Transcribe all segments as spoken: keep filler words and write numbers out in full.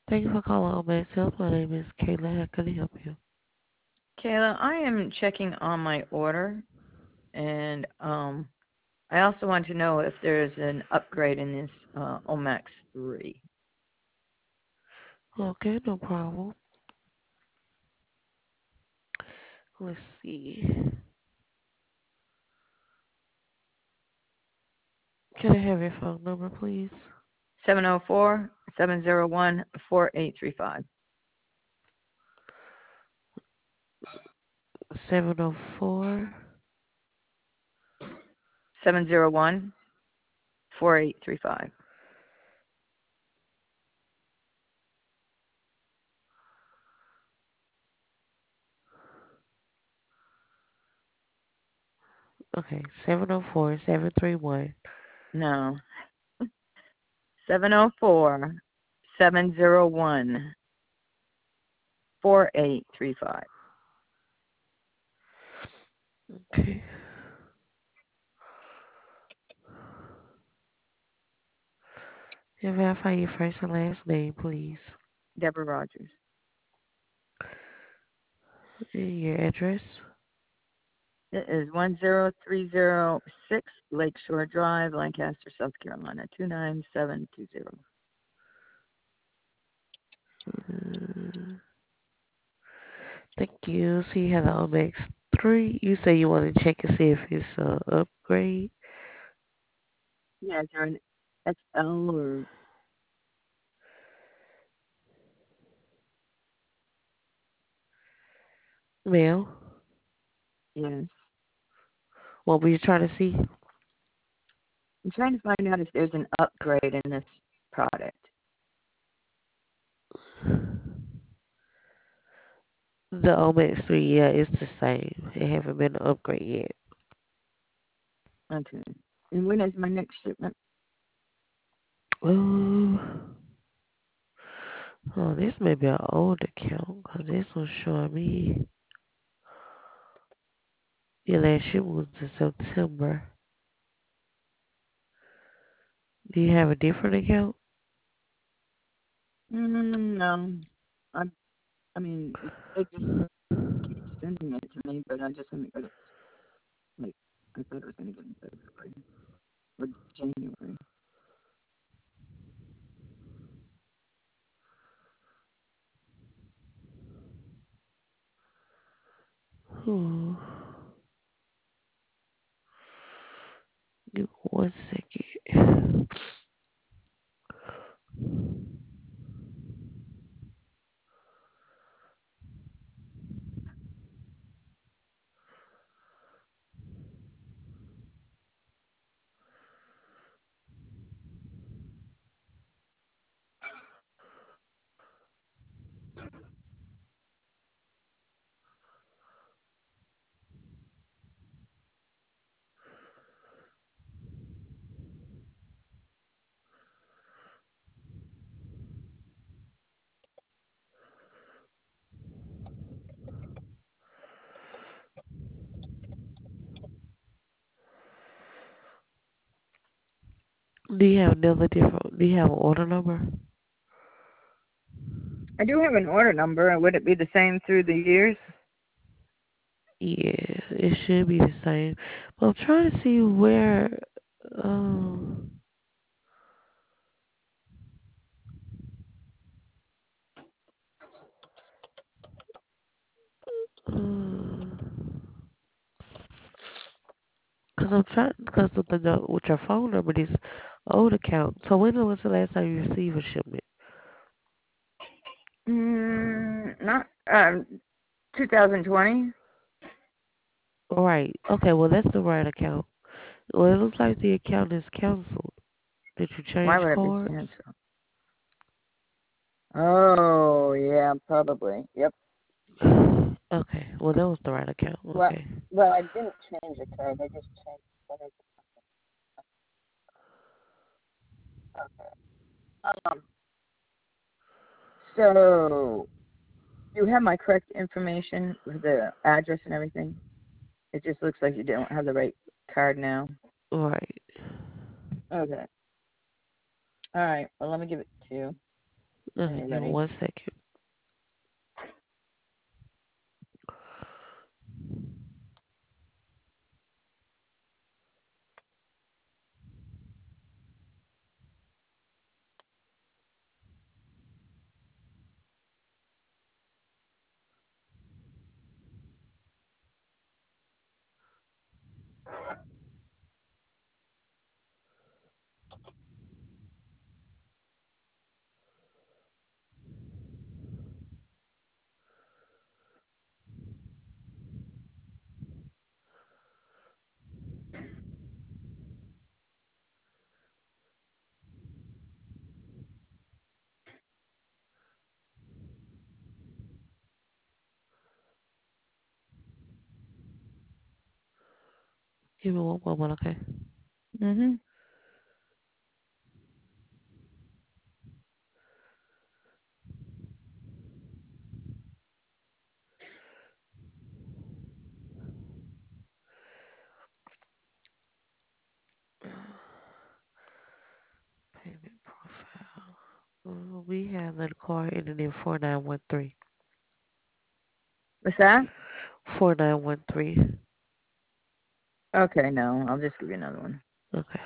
Thank you for calling on myself. My name is Kayla. How can I help you? Kayla, I am checking on my order, and um, I also want to know if there's an upgrade in this uh, Omax three. Okay, no problem. Let's see. Can I have your phone number, please? seven oh four, seven oh one, four eight three five. seven oh four. seven oh one, four eight three five. Okay, seven oh four, seven three one. No. seven oh four, seven oh one, four eight three five. Okay. And verify your first and last name, please. Deborah Rogers. And your address. It is one zero three zero six Lakeshore Drive, Lancaster, South Carolina, two nine seven two zero. Uh, thank you. So you have the Omex three. You say you want to check and see if it's an upgrade. Yeah, is there an X L or Ma'am, yes? what were you trying to see? I'm trying to find out if there's an upgrade in this product. The Omex three, yeah, it's the same. It haven't been an upgrade yet. Okay. And when is my next shipment? Oh, oh, this may be an old account because this one's showing me your last shipment was in September. Do you have a different account? Mm, no. I I mean, they just keep sending it to me, but I just haven't got it. Like, I thought it was going to get in February or January. Hmm. Give me one second. Do you have another different? Do you have an order number? I do have an order number. Would it be the same through the years? Yeah, it should be the same. But I'm trying to see where. Um. Uh, Cause I'm trying, cause with the no- with your phone number, this old account. So when was the last time you received a shipment? Mm, not um, twenty twenty. Right. Okay. Well, that's the right account. Well, it looks like the account is canceled. Did you Why change would it be cards? canceled? Oh, yeah, probably. Yep. Okay. Well, that was the right account. Well, Okay. well, I didn't change the card. I just changed what I okay. Um, so you have my correct information with the address and everything. It just looks like you don't have the right card now. Right. Okay. All right. Well, let me give it to you. Okay, give me Anybody? one second. Give me one moment, okay? Mm-hmm. Payment profile. Uh, we have that card ending in four nine one three. What's that? four nine one three. Okay, no, I'll just give you another one. Okay.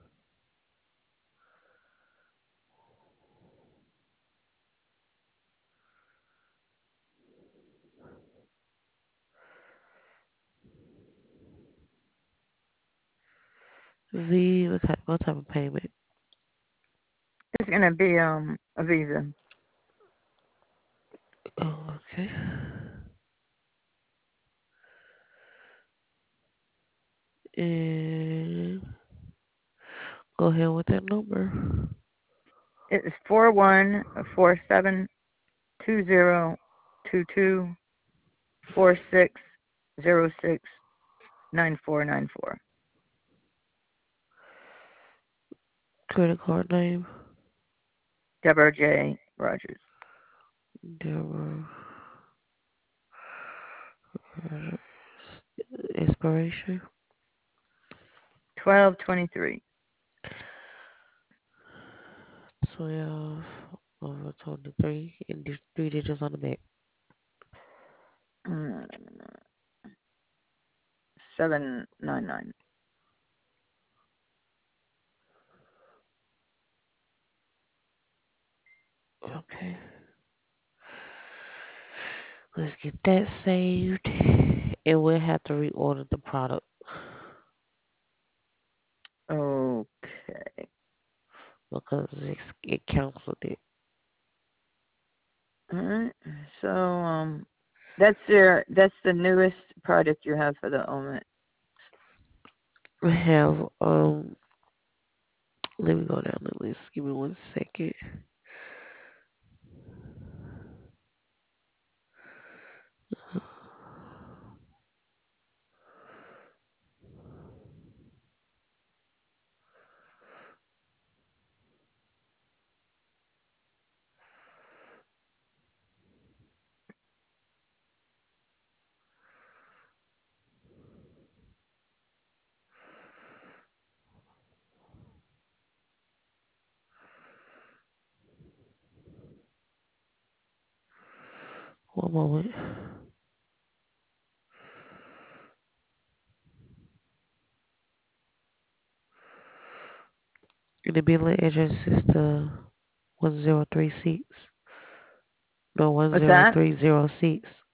V, what type, what type of payment? It's gonna be um a visa. Oh, okay. And go ahead with that number. It's four one four seven two zero two two four six zero six nine four nine four. Credit card name. Deborah J. Rogers. Deborah. Rogers. Expiration. Twelve twenty three. twelve over twenty-three. And the three digits on the back. Mm, seven nine nine. Okay. Let's get that saved. And we'll have to reorder the product Okay. because it's, it canceled it. Alright. So um that's your that's the newest product you have for the Omet. We have, um, let me go down the list. Give me one second. One moment. The billing address is the one zero three six. No, What's that? one zero three zero six.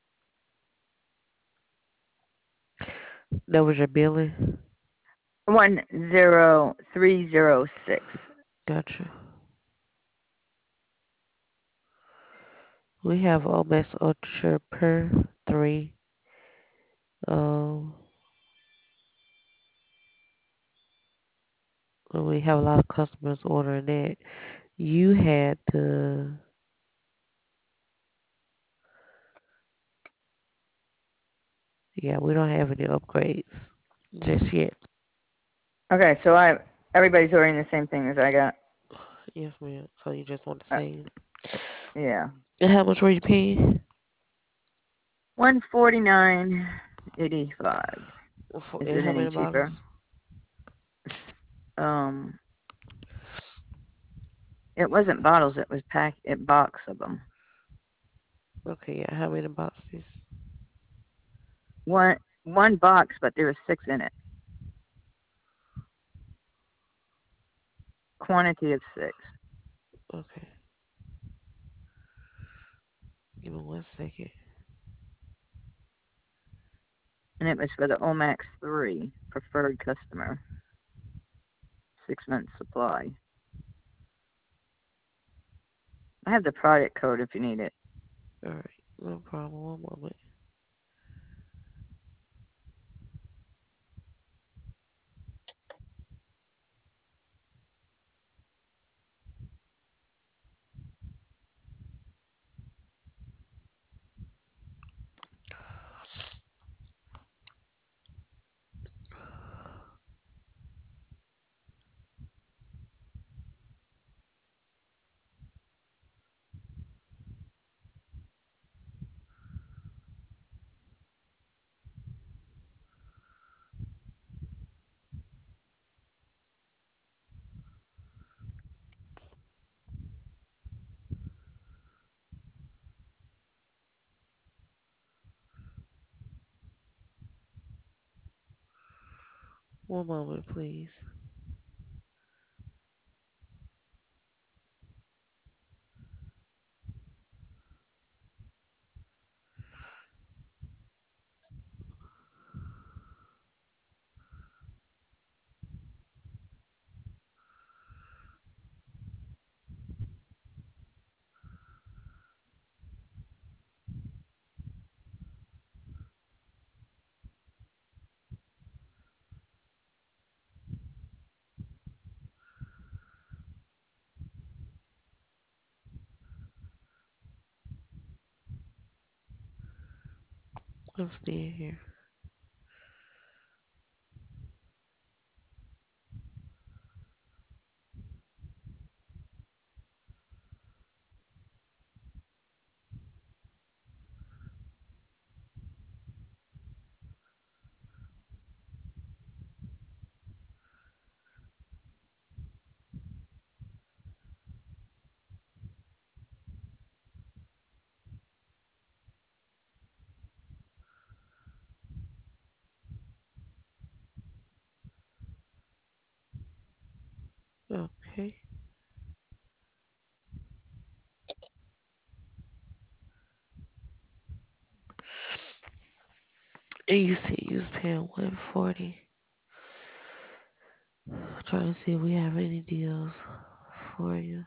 That was your billing? One zero three zero six. Gotcha. We have Omex Ultra per three. Um, we have a lot of customers ordering that. You had the, yeah, we don't have any upgrades just yet. Okay, so I everybody's ordering the same thing as I got. Yes, ma'am. So you just want to Uh, say, yeah. and how much were you paying? One forty nine eighty five. For, Is and it how any many cheaper? bottles? Um It wasn't bottles. It was pack. It box of them. Okay, yeah. How many boxes? One one box, but there was six in it. Quantity of six, Okay. Give me one second. and it was for the Omax three preferred customer. Six months supply. I have the product code if you need it. All right. No problem. One moment. One moment, please. I'm still here. Okay. And you said you was paying one forty. Trying to see if we have any deals for you.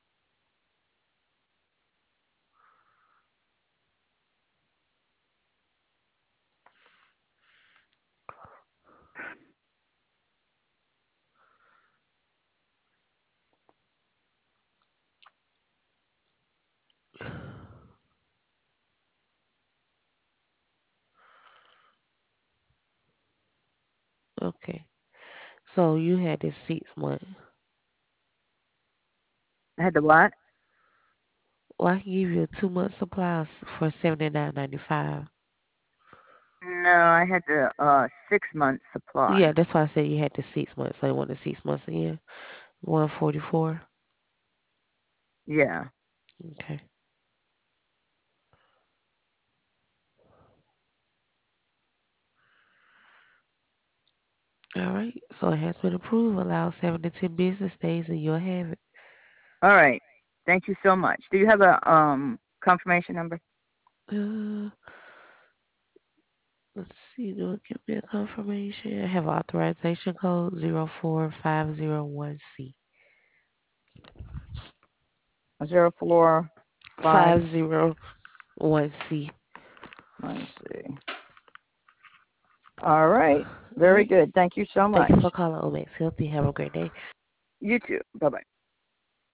Okay. So you had this six month. I had the what? Well, I can give you a two month supply for seventy nine ninety five. No, I had the uh six month Yeah, supply. that's why I said you had the six months. So you want the six months again? One forty four. Yeah. Okay. All right. So it has been approved. Allow seven to ten business days, and you'll have it. All right. Thank you so much. Do you have a um confirmation number? Uh, let's see. Do it give me a confirmation? I have authorization code zero four five zero one C. Zero four five. Five zero one C. Let me see. All right. All Very right. good. Thank you so Thank much. you for calling Omex Healthy. Have a great day. You too. Bye bye.